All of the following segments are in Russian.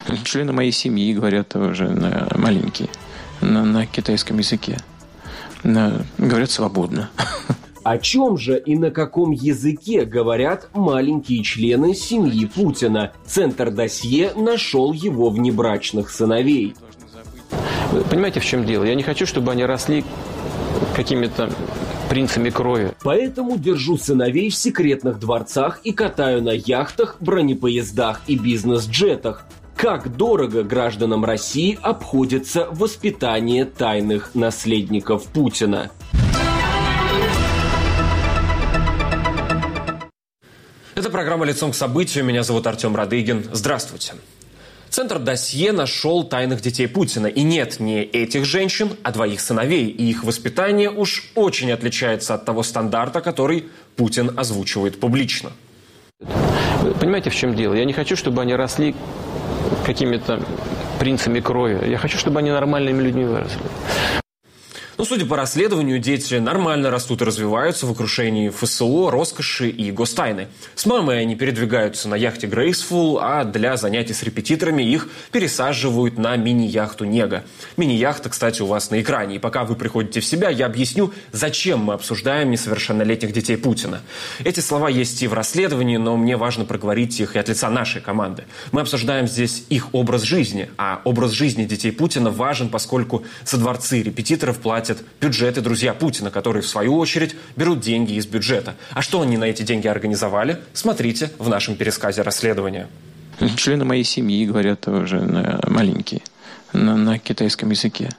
Члены моей семьи говорят тоже маленькие, на китайском языке. Говорят свободно. О чем же и на каком языке говорят маленькие члены семьи Путина? Центр «Досье» нашел его внебрачных сыновей. Вы понимаете, в чем дело? Я не хочу, чтобы они росли какими-то принцами крови. Поэтому держу сыновей в секретных дворцах и катаю на яхтах, бронепоездах и бизнес-джетах. Как дорого гражданам России обходится воспитание тайных наследников Путина? Это программа «Лицом к событию». Меня зовут Артем Радыгин. Здравствуйте. Центр «Досье» нашел тайных детей Путина. И нет, не этих женщин, а двоих сыновей. И их воспитание уж очень отличается от того стандарта, который Путин озвучивает публично. Вы понимаете, в чем дело? Я не хочу, чтобы они росли какими-то принцами крови. Я хочу, чтобы они нормальными людьми выросли. Но, судя по расследованию, дети нормально растут и развиваются в окружении ФСО, роскоши и гостайны. С мамой они передвигаются на яхте «Грейсфул», а для занятий с репетиторами их пересаживают на мини-яхту «Нега». Мини-яхта, кстати, у вас на экране. И пока вы приходите в себя, я объясню, зачем мы обсуждаем несовершеннолетних детей Путина. Эти слова есть и в расследовании, но мне важно проговорить их и от лица нашей команды. Мы обсуждаем здесь их образ жизни, а образ жизни детей Путина важен, поскольку за дворцы репетиторов платят бюджеты друзья Путина, которые, в свою очередь, берут деньги из бюджета. А что они на эти деньги организовали, смотрите в нашем пересказе расследования. Члены моей семьи говорят тоже маленькие, на китайском языке.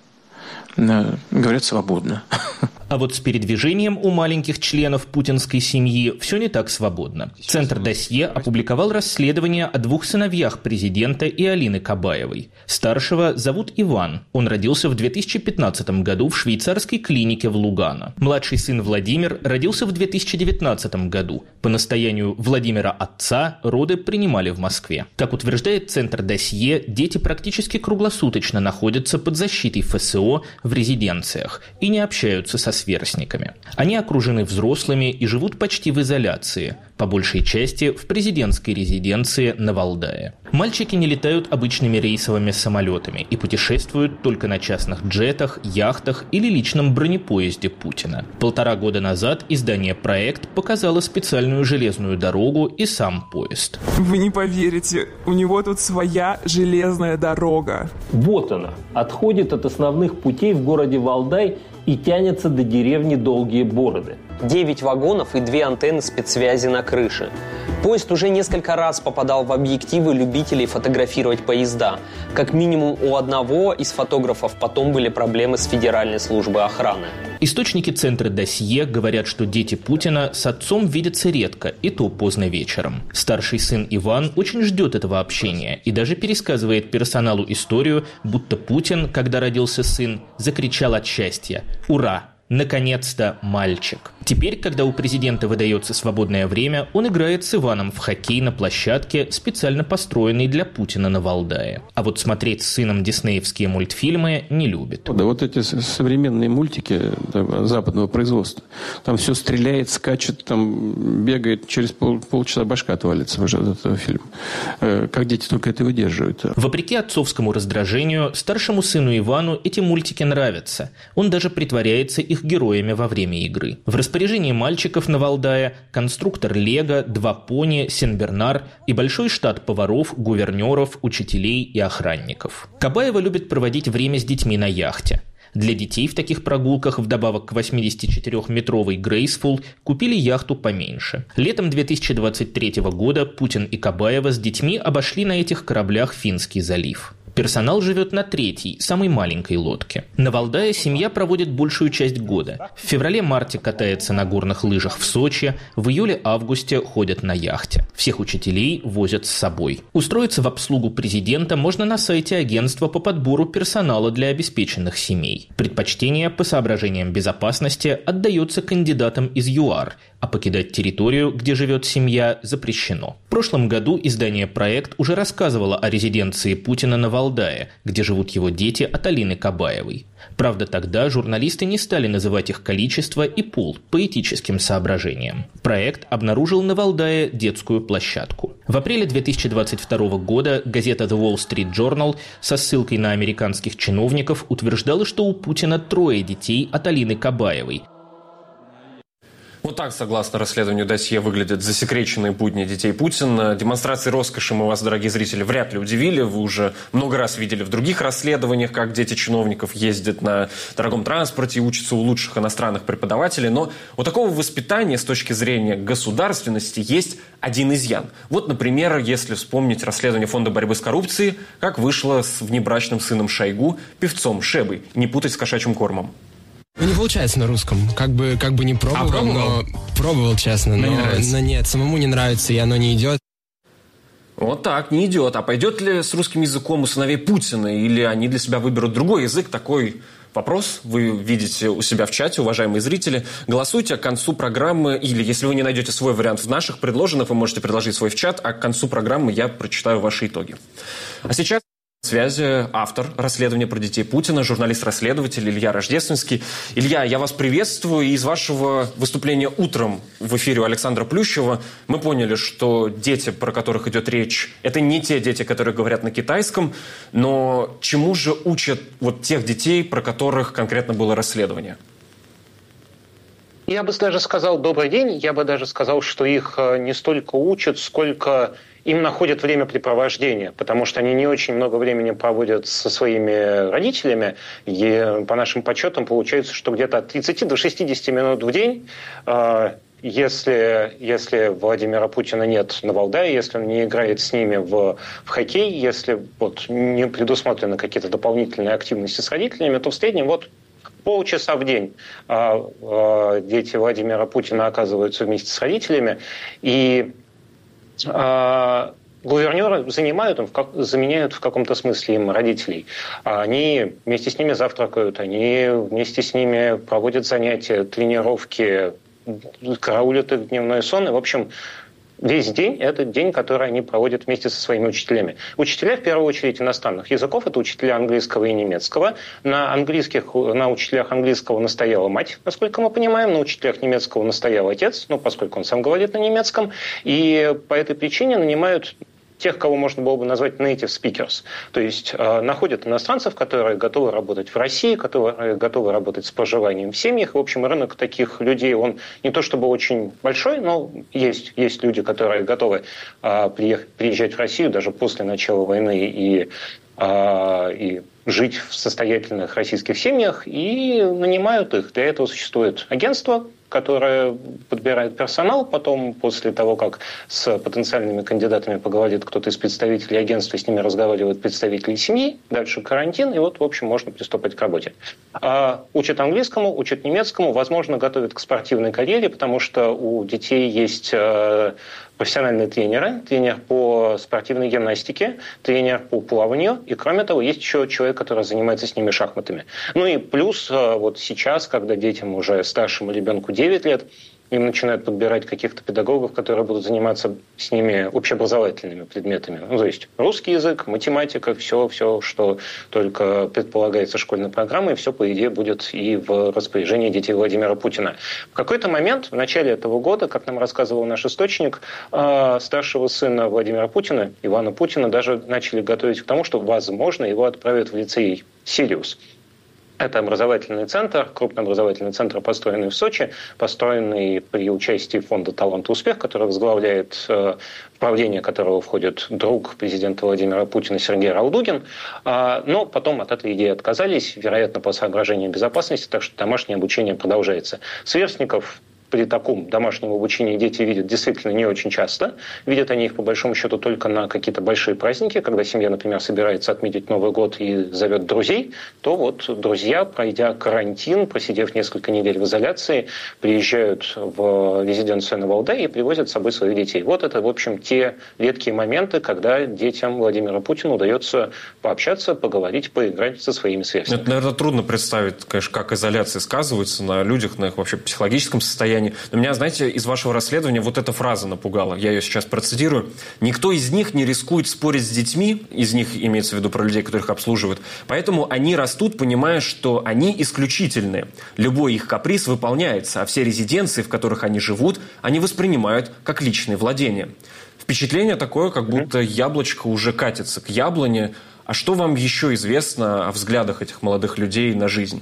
Говорят свободно. А вот с передвижением у маленьких членов путинской семьи все не так свободно. Центр «Досье» опубликовал расследование о двух сыновьях президента и Алины Кабаевой. Старшего зовут Иван. Он родился в 2015 году в швейцарской клинике в Лугано. Младший сын Владимир родился в 2019 году. По настоянию Владимира отца роды принимали в Москве. Как утверждает Центр «Досье», дети практически круглосуточно находятся под защитой ФСО в резиденциях и не общаются со сверстниками. Они окружены взрослыми и живут почти в изоляции, по большей части в президентской резиденции на Валдае. Мальчики не летают обычными рейсовыми самолетами и путешествуют только на частных джетах, яхтах или личном бронепоезде Путина. 1,5 года назад издание «Проект» показало специальную железную дорогу и сам поезд. Вы не поверите, у него тут своя железная дорога. Вот она, отходит от основных путей в городе Валдай и тянется до деревни Долгие Бороды. 9 вагонов и 2 антенны спецсвязи на крыше. Поезд уже несколько раз попадал в объективы любителей фотографировать поезда. Как минимум у одного из фотографов потом были проблемы с Федеральной службой охраны. Источники Центра «Досье» говорят, что дети Путина с отцом видятся редко, и то поздно вечером. Старший сын Иван очень ждет этого общения и даже пересказывает персоналу историю, будто Путин, когда родился сын, закричал от счастья: «Ура! Наконец-то мальчик!» Теперь, когда у президента выдается свободное время, он играет с Иваном в хоккей на площадке, специально построенной для Путина на Валдае. А вот смотреть с сыном диснеевские мультфильмы не любит. Да вот эти современные мультики западного производства, там все стреляет, скачет, там бегает, через полчаса башка отвалится уже от этого фильма. Как дети только это выдерживают. Вопреки отцовскому раздражению, старшему сыну Ивану эти мультики нравятся. Он даже притворяется их героями во время игры. В распоряжении мальчиков на Валдае конструктор Лего, 2 пони, Сен-Бернар и большой штат поваров, гувернеров, учителей и охранников. Кабаева любит проводить время с детьми на яхте. Для детей в таких прогулках вдобавок к 84-метровой «Грейсфул» купили яхту поменьше. Летом 2023 года Путин и Кабаева с детьми обошли на этих кораблях Финский залив. Персонал живет на 3-й, самой маленькой лодке. На Валдае семья проводит большую часть года. В феврале-марте катается на горных лыжах в Сочи, в июле-августе ходят на яхте. Всех учителей возят с собой. Устроиться в обслугу президента можно на сайте агентства по подбору персонала для обеспеченных семей. Предпочтение по соображениям безопасности отдается кандидатам из ЮАР, а покидать территорию, где живет семья, запрещено. В прошлом году издание «Проект» уже рассказывало о резиденции Путина на Валдае, где живут его дети от Алины Кабаевой. Правда, тогда журналисты не стали называть их количество и пол по этическим соображениям. «Проект» обнаружил на Валдае детскую площадку. В апреле 2022 года газета The Wall Street Journal со ссылкой на американских чиновников утверждала, что у Путина 3 детей от Алины Кабаевой. Вот так, согласно расследованию досье, выглядят засекреченные будни детей Путина. Демонстрации роскоши мы вас, дорогие зрители, вряд ли удивили. Вы уже много раз видели в других расследованиях, как дети чиновников ездят на дорогом транспорте и учатся у лучших иностранных преподавателей. Но у такого воспитания с точки зрения государственности есть один изъян. Вот, например, если вспомнить расследование Фонда борьбы с коррупцией, как вышло с внебрачным сыном Шойгу, певцом Шебой, не путать с кошачьим кормом. Не получается на русском. Как бы не пробовал, но пробовал, честно. Но нет, самому не нравится, и оно не идет. Вот так, не идет. А пойдет ли с русским языком у сыновей Путина? Или они для себя выберут другой язык? Такой вопрос вы видите у себя в чате, уважаемые зрители. Голосуйте к концу программы, или если вы не найдете свой вариант в наших предложенных, вы можете предложить свой в чат, а к концу программы я прочитаю ваши итоги. А сейчас... В связи автор расследования про детей Путина, журналист-расследователь Илья Рождественский. Илья, я вас приветствую. И из вашего выступления утром в эфире у Александра Плющева мы поняли, что дети, про которых идет речь, это не те дети, которые говорят на китайском. Но чему же учат вот тех детей, про которых конкретно было расследование? Я бы даже сказал «добрый день». Я бы даже сказал, что их не столько учат, сколько им находят времяпрепровождение, потому что они не очень много времени проводят со своими родителями. И по нашим подсчетам получается, что где-то от 30 до 60 минут в день, если Владимира Путина нет на Валдае, если он не играет с ними в хоккей, если не предусмотрены какие-то дополнительные активности с родителями, то в среднем полчаса в день дети Владимира Путина оказываются вместе с родителями, и гувернеры заменяют в каком-то смысле им родителей. Они вместе с ними завтракают, они вместе с ними проводят занятия, тренировки, караулят их дневной сон. И, в общем, весь день – это день, который они проводят вместе со своими учителями. Учителя, в первую очередь, иностранных языков – это учителя английского и немецкого. На учителях английского настояла мать, насколько мы понимаем, на учителях немецкого настоял отец, поскольку он сам говорит на немецком. И по этой причине нанимают тех, кого можно было бы назвать native speakers. То есть находят иностранцев, которые готовы работать в России, которые готовы работать с проживанием в семьях. В общем, рынок таких людей, он не то чтобы очень большой, но есть люди, которые готовы приезжать в Россию даже после начала войны и жить в состоятельных российских семьях, и нанимают их. Для этого существует агентство, которое подбирает персонал. Потом, после того, как с потенциальными кандидатами поговорит кто-то из представителей агентства, с ними разговаривают представители семьи, дальше карантин, и в общем, можно приступать к работе. Учат английскому, учат немецкому, возможно, готовят к спортивной карьере, потому что у детей есть профессиональные тренеры, тренер по спортивной гимнастике, тренер по плаванию, и, кроме того, есть еще человек, который занимается с ними шахматами. И плюс сейчас, когда детям уже старшему ребенку 9 лет, им начинают подбирать каких-то педагогов, которые будут заниматься с ними общеобразовательными предметами. То есть русский язык, математика, все, что только предполагается школьной программой, все, по идее, будет и в распоряжении детей Владимира Путина. В какой-то момент, в начале этого года, как нам рассказывал наш источник, старшего сына Владимира Путина, Ивана Путина, даже начали готовить к тому, что, возможно, его отправят в лицей «Сириус». Это образовательный центр, крупный образовательный центр, построенный в Сочи, построенный при участии фонда «Талант и успех», который возглавляет, в правление которого входит друг президента Владимира Путина Сергей Ралдугин. Но потом от этой идеи отказались, вероятно, по соображениям безопасности, так что домашнее обучение продолжается. Сверстников при таком домашнем обучении дети видят действительно не очень часто. Видят они их, по большому счету, только на какие-то большие праздники. Когда семья, например, собирается отметить Новый год и зовет друзей, то друзья, пройдя карантин, просидев несколько недель в изоляции, приезжают в резиденцию на Валдае и привозят с собой своих детей. Это, в общем, те редкие моменты, когда детям Владимира Путина удается пообщаться, поговорить, поиграть со своими сверстниками. Это, наверное, трудно представить, конечно, как изоляция сказывается на людях, на их вообще психологическом состоянии. состоянии. Но меня, знаете, из вашего расследования вот эта фраза напугала. Я ее сейчас процитирую. «Никто из них не рискует спорить с детьми», из них имеется в виду про людей, которых обслуживают, «поэтому они растут, понимая, что они исключительны. Любой их каприз выполняется, а все резиденции, в которых они живут, они воспринимают как личные владения». Впечатление такое, как будто яблочко уже катится к яблоне. А что вам еще известно о взглядах этих молодых людей на жизнь?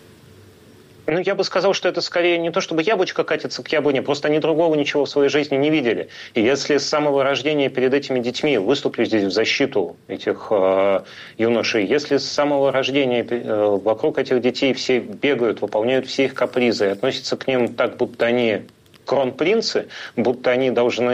Ну, я бы сказал, что это скорее не то, чтобы яблочко катится к яблоне, просто они другого ничего в своей жизни не видели. И если с самого рождения перед этими детьми, выступлю здесь в защиту этих юношей, если с самого рождения вокруг этих детей все бегают, выполняют все их капризы и относятся к ним так, будто они кронпринцы, будто они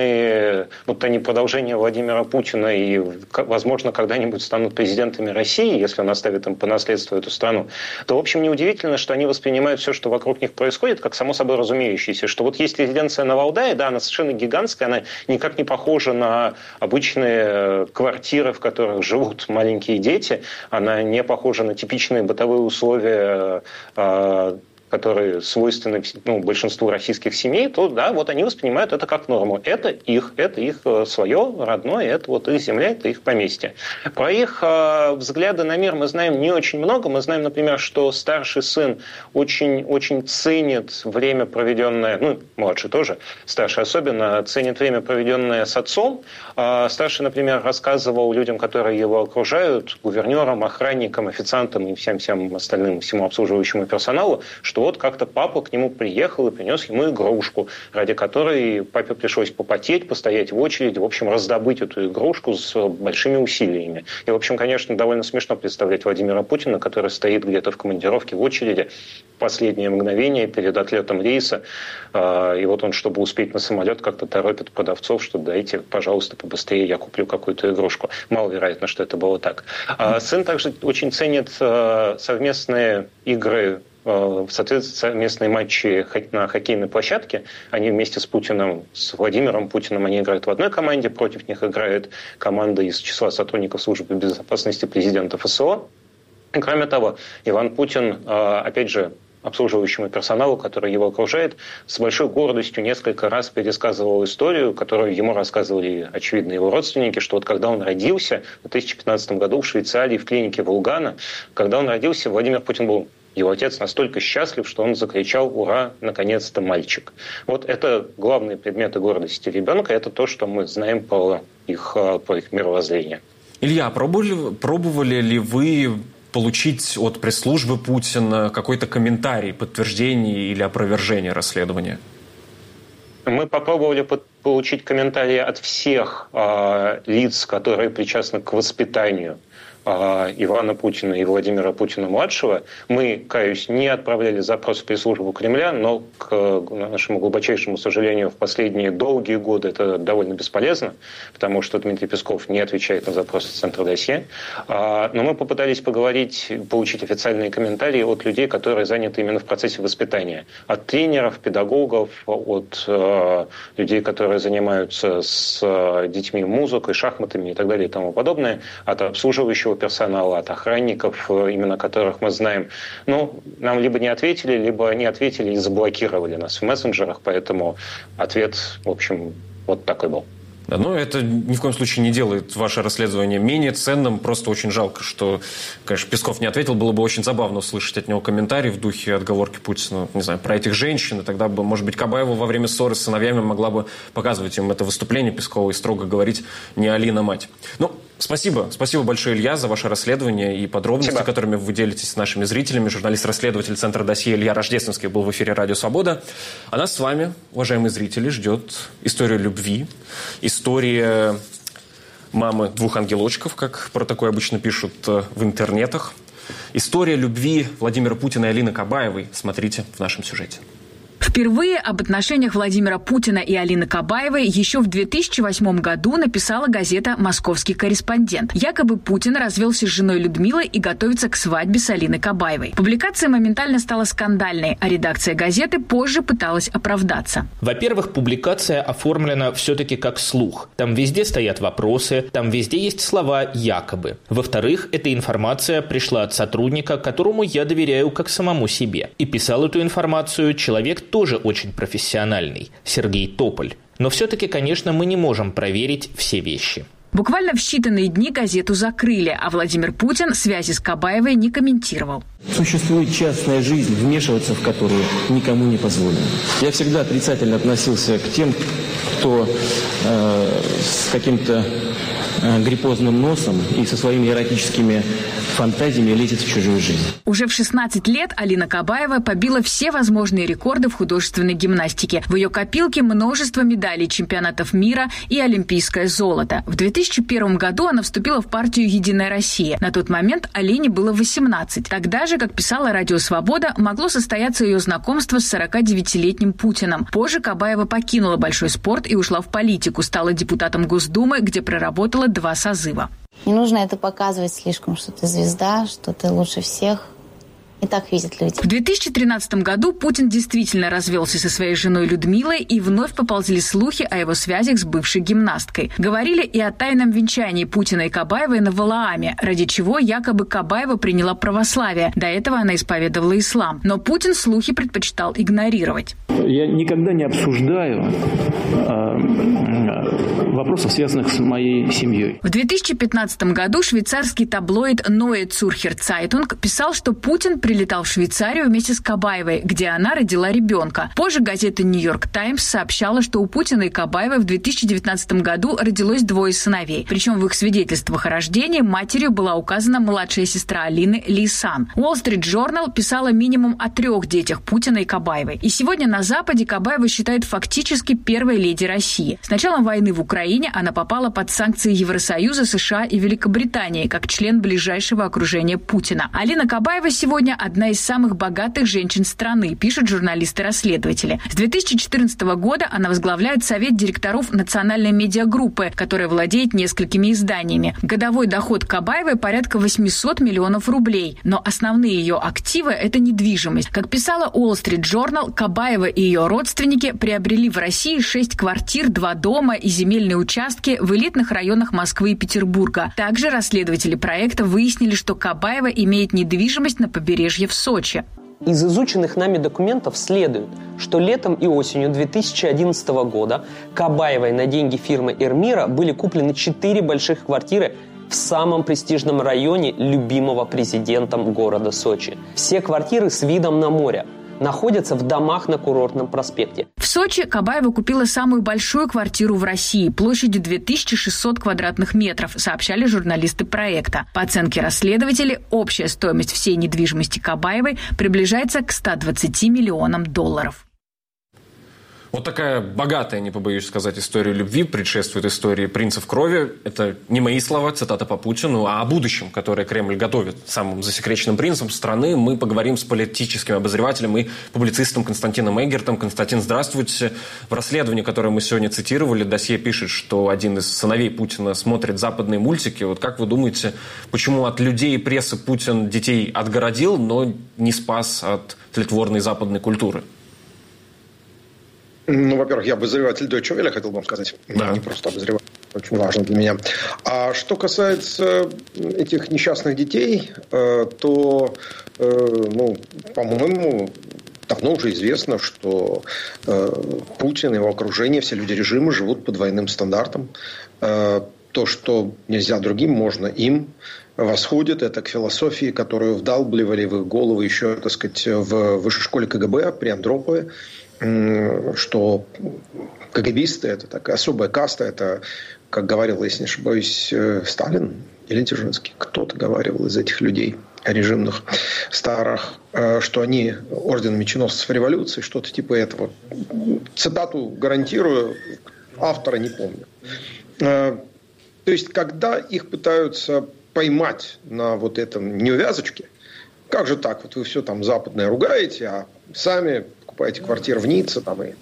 продолжение Владимира Путина и, возможно, когда-нибудь станут президентами России, если он оставит им по наследству эту страну, то, в общем, неудивительно, что они воспринимают все, что вокруг них происходит, как само собой разумеющееся. Что вот есть резиденция на Валдае, да, она совершенно гигантская, она никак не похожа на обычные квартиры, в которых живут маленькие дети, она не похожа на типичные бытовые условия, которые свойственны большинству российских семей, то да, вот они воспринимают это как норму. Это их свое родное, это вот их земля, это их поместье. Про их взгляды на мир мы знаем не очень много. Мы знаем, например, что старший сын очень ценит время, проведенное, младший тоже, старший особенно, ценит время, проведенное с отцом. Старший, например, рассказывал людям, которые его окружают, гувернерам, охранникам, официантам и всем остальным, всему обслуживающему персоналу, что вот как-то папа к нему приехал и принес ему игрушку, ради которой папе пришлось попотеть, постоять в очереди, в общем, раздобыть эту игрушку с большими усилиями. И, в общем, конечно, довольно смешно представлять Владимира Путина, который стоит где-то в командировке в очереди в последнее мгновение перед отлетом рейса, и вот он, чтобы успеть на самолет, как-то торопит продавцов, что дайте, пожалуйста, побыстрее, я куплю какую-то игрушку. Маловероятно, что это было так. Сын также очень ценит совместные игры, соответственно, совместные матчи на хоккейной площадке. Они вместе с Путиным, с Владимиром Путиным, они играют в одной команде, против них играет команда из числа сотрудников службы безопасности президента ФСО. И, кроме того, Иван Путин, опять же, обслуживающему персоналу, который его окружает, с большой гордостью несколько раз пересказывал историю, которую ему рассказывали, очевидно, его родственники, что вот когда он родился в 2015 году в Швейцарии, в клинике Вулгана, когда он родился, Владимир Путин был, его отец, настолько счастлив, что он закричал: «Ура, наконец-то мальчик!». Вот это главные предметы гордости ребенка, это то, что мы знаем про их мировоззрение. Илья, пробовали ли вы получить от пресс-службы Путина какой-то комментарий, подтверждение или опровержение расследования? Мы попробовали получить комментарии от всех лиц, которые причастны к воспитанию Ивана Путина и Владимира Путина-младшего. Мы, каюсь, не отправляли запрос в пресс-службу Кремля, но, к нашему глубочайшему сожалению, в последние долгие годы это довольно бесполезно, потому что Дмитрий Песков не отвечает на запросы Центра досье. Но мы попытались получить официальные комментарии от людей, которые заняты именно в процессе воспитания. От тренеров, педагогов, от людей, которые занимаются с детьми музыкой, шахматами и так далее и тому подобное, от обслуживающего персонала, от охранников, именно которых мы знаем. Нам либо не ответили и заблокировали нас в мессенджерах, поэтому ответ, в общем, вот такой был. Да, но это ни в коем случае не делает ваше расследование менее ценным. Просто очень жалко, что, конечно, Песков не ответил. Было бы очень забавно услышать от него комментарий в духе отговорки Путина, не знаю, про этих женщин. И тогда бы, может быть, Кабаева во время ссоры с сыновьями могла бы показывать им это выступление Пескова и строго говорить: не Алина мать. Спасибо. Спасибо большое, Илья, за ваше расследование и подробности, которыми вы делитесь с нашими зрителями. Журналист-расследователь Центра досье Илья Рождественский был в эфире «Радио Свобода». А нас с вами, уважаемые зрители, ждет история любви, история мамы двух ангелочков, как про такое обычно пишут в интернетах. История любви Владимира Путина и Алины Кабаевой. Смотрите в нашем сюжете. Впервые об отношениях Владимира Путина и Алины Кабаевой еще в 2008 году написала газета «Московский корреспондент». Якобы Путин развелся с женой Людмилой и готовится к свадьбе с Алиной Кабаевой. Публикация моментально стала скандальной, а редакция газеты позже пыталась оправдаться. Во-первых, публикация оформлена все-таки как слух. Там везде стоят вопросы, там везде есть слова «якобы». Во-вторых, эта информация пришла от сотрудника, которому я доверяю как самому себе. И писал эту информацию человек тоже тоже очень профессиональный – Сергей Тополь. Но все-таки, конечно, мы не можем проверить все вещи. Буквально в считанные дни газету закрыли, а Владимир Путин связи с Кабаевой не комментировал. Существует частная жизнь, вмешиваться в которую никому не позволено. Я всегда отрицательно относился к тем, кто с каким-то гриппозным носом и со своими эротическими фантазиями лезет в чужую жизнь. Уже в 16 лет Алина Кабаева побила все возможные рекорды в художественной гимнастике. В ее копилке множество медалей чемпионатов мира и олимпийское золото. В 2001 году она вступила в партию «Единая Россия». На тот момент Алине было 18. Тогда же, как писала «Радио Свобода», могло состояться ее знакомство с 49-летним Путиным. Позже Кабаева покинула большой спорт и ушла в политику, стала депутатом Госдумы, где проработала 2 созыва. Не нужно это показывать слишком, что ты звезда, что ты лучше всех. И так видят люди. В 2013 году Путин действительно развелся со своей женой Людмилой, и вновь поползли слухи о его связях с бывшей гимнасткой. Говорили и о тайном венчании Путина и Кабаевой на Валааме, ради чего якобы Кабаева приняла православие. До этого она исповедовала ислам. Но Путин слухи предпочитал игнорировать. Я никогда не обсуждаю вопросов, связанных с моей семьей. В 2015 году швейцарский таблоид Neue Zürcher Zeitung писал, что Путин прилетал в Швейцарию вместе с Кабаевой, где она родила ребенка. Позже газета New York Times сообщала, что у Путина и Кабаевой в 2019 году родилось 2 сыновей. Причем в их свидетельствах о рождении матерью была указана младшая сестра Алины Лейсан. Wall Street Journal писала минимум о 3 детях Путина и Кабаевой. И сегодня на Западе Кабаева считают фактически первой леди России. С началом войны в Украине она попала под санкции Евросоюза, США и Великобритании как член ближайшего окружения Путина. Алина Кабаева сегодня одна из самых богатых женщин страны, пишут журналисты-расследователи. С 2014 года она возглавляет совет директоров национальной медиагруппы, которая владеет несколькими изданиями. Годовой доход Кабаевой порядка 800 миллионов рублей. Но основные ее активы – это недвижимость. Как писала Wall Street Journal, Кабаева и ее родственники приобрели в России 6 квартир, 2 дома и земельные участки в элитных районах Москвы и Петербурга. Также расследователи проекта выяснили, что Кабаева имеет недвижимость на побережье в Сочи. Из изученных нами документов следует, что летом и осенью 2011 года Кабаевой на деньги фирмы «Эрмира» были куплены 4 больших квартиры в самом престижном районе любимого президентом города Сочи. Все квартиры с видом на море. Находятся в домах на Курортном проспекте. В Сочи Кабаева купила самую большую квартиру в России площадью 2600 квадратных метров, сообщали журналисты проекта. По оценке расследователей, общая стоимость всей недвижимости Кабаевой приближается к 120 миллионам долларов. Вот такая богатая, не побоюсь сказать, история любви предшествует истории принцев крови. Это не мои слова, цитата по Путину, а о будущем, которое Кремль готовит самым засекреченным принцем страны, мы поговорим с политическим обозревателем и публицистом Константином Эггертом. Константин, здравствуйте. В расследовании, которое мы сегодня цитировали, досье пишет, что один из сыновей Путина смотрит западные мультики. Вот как вы думаете, почему от людей и прессы Путин детей отгородил, но не спас от тлетворной западной культуры? Ну, во-первых, я обозреватель Deutsche Welle, хотел бы вам сказать. Да. Не просто обозреватель. Очень важно для меня. А что касается этих несчастных детей, то, по-моему, давно уже известно, что Путин и его окружение, все люди режима живут по двойным стандартам. То, что нельзя другим, можно им. Восходит это к философии, которую вдалбливали в их головы еще, так сказать, в высшей школе КГБ при Андропове, что КГБисты – это такая особая каста, это, как говорил, если не ошибаюсь, Сталин или Дзержинский, кто-то говорил из этих людей режимных старых, что они орден меченосцев революции, что-то типа этого. Цитату гарантирую, автора не помню. То есть, когда их пытаются поймать на вот этом неувязочке, как же так, вот вы все там западное ругаете, а сами покупаете квартиру в Ницце, там, и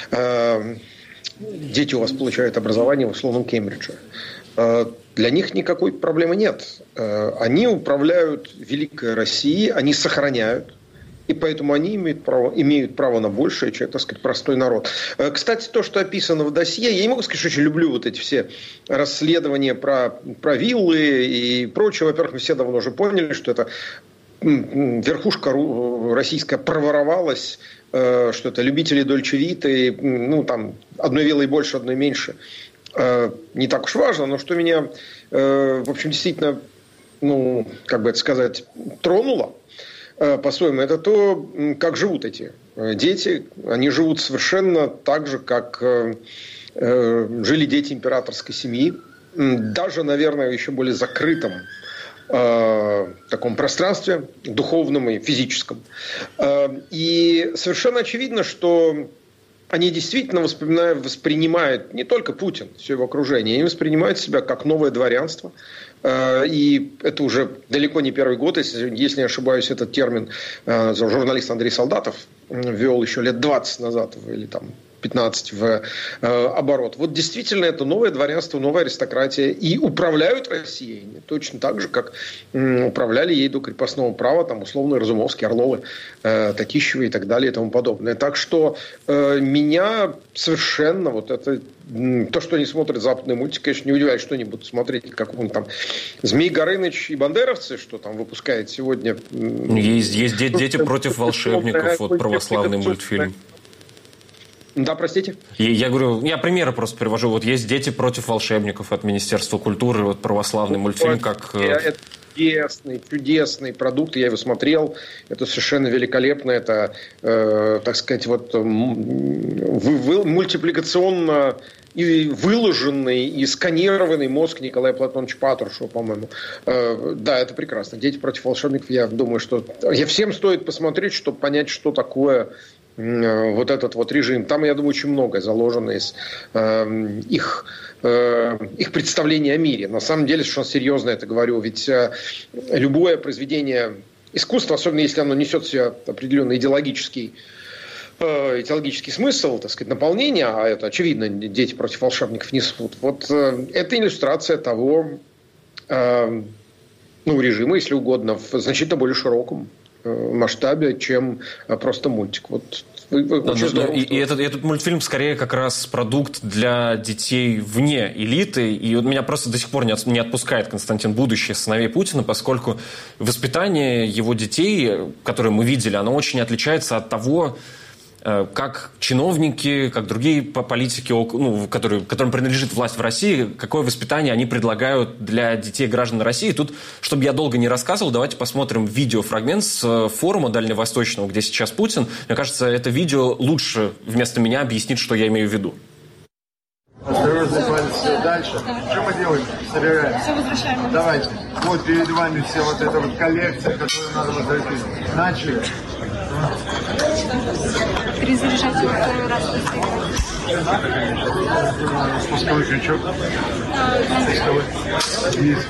дети у вас получают образование в условном Кембридже. Для них никакой проблемы нет. Они управляют великой Россией, они сохраняют, и поэтому они имеют право на большее, чем, так сказать, простой народ. Кстати, то, что описано в досье, я не могу сказать, что очень люблю вот эти все расследования про виллы и прочее. Во-первых, мы все давно уже поняли, что это верхушка российская проворовалась, что это любители Дольче Виты, там одной вилой больше, одной меньше. Не так уж важно, но что меня, в общем, действительно, как бы это сказать, тронуло по-своему, это то, как живут эти дети. Они живут совершенно так же, как жили дети императорской семьи. Даже, наверное, в еще более закрытом таком пространстве, духовном и физическом. И совершенно очевидно, что они действительно воспринимают не только Путин, все его окружение, они воспринимают себя как новое дворянство. И это уже далеко не первый год, если не ошибаюсь, этот термин журналист Андрей Солдатов ввел еще лет 20 назад, или там 15 в оборот. Вот действительно это новое дворянство, новая аристократия. И управляют Россией точно так же, как управляли ей до крепостного права, там, условно, Разумовские, Орловы, Татищевы и так далее и тому подобное. Так что меня совершенно вот это... То, что они смотрят западные мультики, конечно, не удивляет, что они будут смотреть какой-нибудь там Змей Горыныч и Бандеровцы, что там выпускает сегодня... Есть «Дети против волшебников», вот православный мультфильм. Да, простите? Я говорю, я примеры просто привожу. Вот есть «Дети против волшебников» от Министерства культуры, вот православный мультфильм, как... Это чудесный продукт, я его смотрел. Это совершенно великолепно. Это, так сказать, вот мультипликационно и выложенный, и сканированный мозг Николая Платоновича Патрушева, по-моему. Да, это прекрасно. «Дети против волшебников», я думаю, что... Всем стоит посмотреть, чтобы понять, что такое... вот этот вот режим. Там, я думаю, очень многое заложено из их представления о мире. На самом деле, совершенно серьезно это говорю. Ведь любое произведение искусства, особенно если оно несет в себе определенный идеологический смысл, так сказать, наполнение, а это, очевидно, «Дети против волшебников» несут. Вот это иллюстрация того режима, если угодно, в значительно более широком масштабе, чем просто мультик. Вот и этот мультфильм скорее как раз продукт для детей вне элиты. И вот меня просто до сих пор не отпускает Константин Будущий «Сыновей Путина», поскольку воспитание его детей, которое мы видели, оно очень отличается от того, как чиновники, как другие политики, которым принадлежит власть в России, какое воспитание они предлагают для детей граждан России. Тут, чтобы я долго не рассказывал, давайте посмотрим видеофрагмент с форума дальневосточного, где сейчас Путин. Мне кажется, это видео лучше вместо меня объяснит, что я имею в виду. Осторожно, палец дальше. Что мы делаем? Собираем. Все возвращаем. Давайте. Вот перед вами вся вот эта вот коллекция, которую надо возвратить. Начали. Перезаряжать его второй раз. Спусковой крючок. Спусковой. Есть.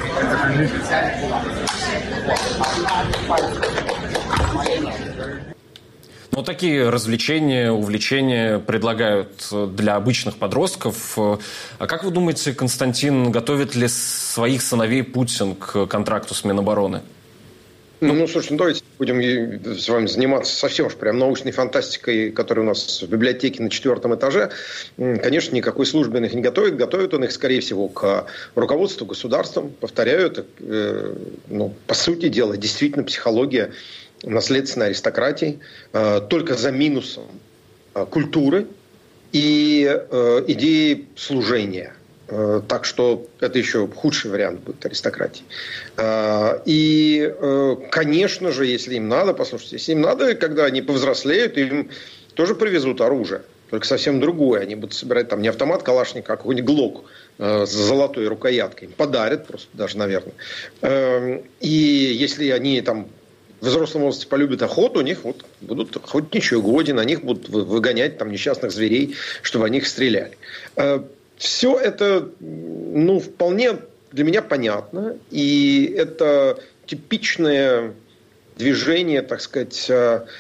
Вот такие развлечения, увлечения предлагают для обычных подростков. А как вы думаете, Константин, готовит ли своих сыновей Путин к контракту с Минобороны? Слушайте, давайте будем с вами заниматься совсем уж прям научной фантастикой, которая у нас в библиотеке на 4-м этаже. Конечно, никакой службе он их не готовит. Готовит он их, скорее всего, к руководству государством. Повторяю, это, по сути дела, действительно психология наследственной аристократии, только за минусом культуры и идеи служения. Так что это еще худший вариант будет аристократии. И, конечно же, если им надо, послушайте, если им надо, когда они повзрослеют, им тоже привезут оружие, только совсем другое. Они будут собирать там не автомат Калашникова, а какой-нибудь ГЛОК с золотой рукояткой. Им подарят просто даже, наверное. И если они там в взрослом возрасте полюбят охоту, у них вот будут охотничьи угодья, на них будут выгонять там несчастных зверей, чтобы они их стреляли. Все это, вполне для меня понятно. И это типичное движение, так сказать.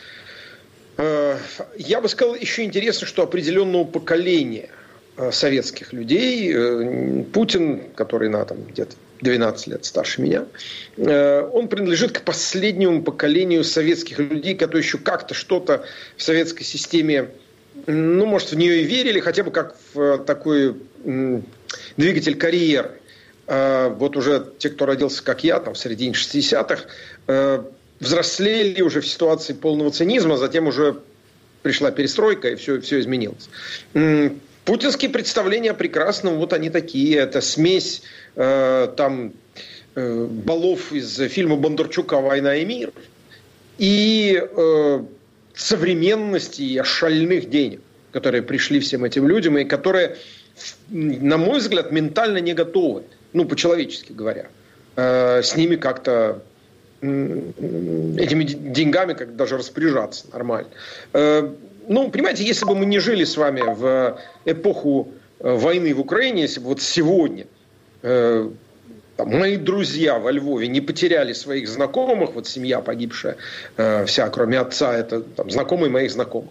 Я бы сказал, еще интересно, что определенного поколения советских людей, Путин, который где-то 12 лет старше меня, он принадлежит к последнему поколению советских людей, которые еще как-то что-то в советской системе, может, в нее и верили, хотя бы как в такой двигатель карьеры. Вот уже те, кто родился, как я, там, в середине 60-х, взрослели уже в ситуации полного цинизма, затем уже пришла перестройка, и все изменилось. Путинские представления о прекрасном, вот они такие. Это смесь балов из фильма Бондарчука «Война и мир» и современности и шальных денег, которые пришли всем этим людям, и которые, на мой взгляд, ментально не готовы, по-человечески говоря, с ними как-то, этими деньгами как даже распоряжаться нормально. Понимаете, если бы мы не жили с вами в эпоху войны в Украине, если бы вот сегодня мои друзья во Львове не потеряли своих знакомых, вот семья погибшая вся, кроме отца, это знакомые моих знакомых,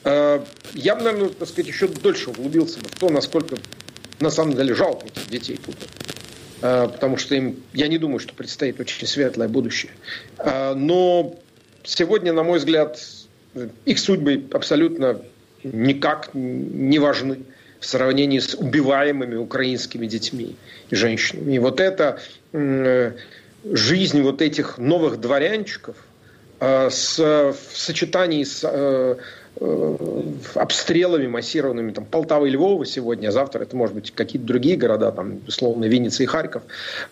я бы, наверное, еще дольше углубился бы в то, насколько на самом деле жалко этих детей Путина. Потому что я не думаю, что предстоит очень светлое будущее. Но сегодня, на мой взгляд, их судьбы абсолютно никак не важны в сравнении с убиваемыми украинскими детьми и женщинами. И вот эта жизнь вот этих новых дворянчиков в сочетании с обстрелами массированными Полтавы и Львова сегодня, а завтра это, может быть, какие-то другие города, условно, Винница и Харьков.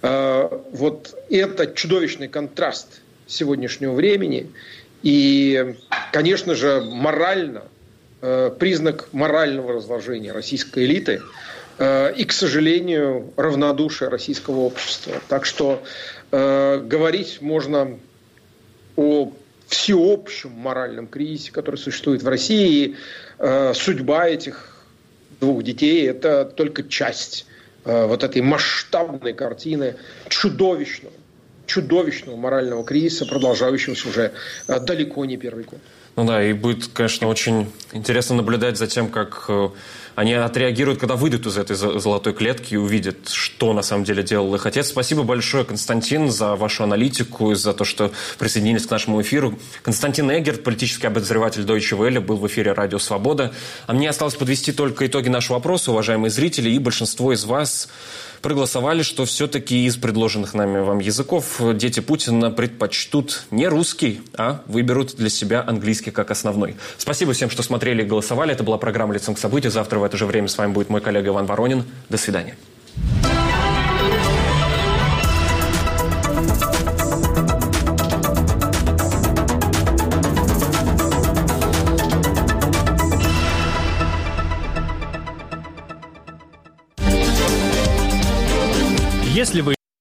Вот это чудовищный контраст сегодняшнего времени. И, конечно же, морально, признак морального разложения российской элиты и, к сожалению, равнодушия российского общества. Так что говорить можно о всеобщем моральном кризисе, который существует в России, и судьба этих двух детей – это только часть вот этой масштабной картины чудовищного морального кризиса, продолжающегося уже далеко не первый год. И будет, конечно, очень интересно наблюдать за тем, как они отреагируют, когда выйдут из этой золотой клетки и увидят, что на самом деле делал их отец. Спасибо большое, Константин, за вашу аналитику и за то, что присоединились к нашему эфиру. Константин Эггерт, политический обозреватель Deutsche Welle, был в эфире «Радио Свобода». А мне осталось подвести только итоги нашего опроса, уважаемые зрители, и большинство из вас проголосовали, что все-таки из предложенных нами вам языков дети Путина предпочтут не русский, а выберут для себя английский как основной. Спасибо всем, что смотрели и голосовали. Это была программа «Лицом к событию». Завтра в это же время с вами будет мой коллега Иван Воронин. До свидания. Если вы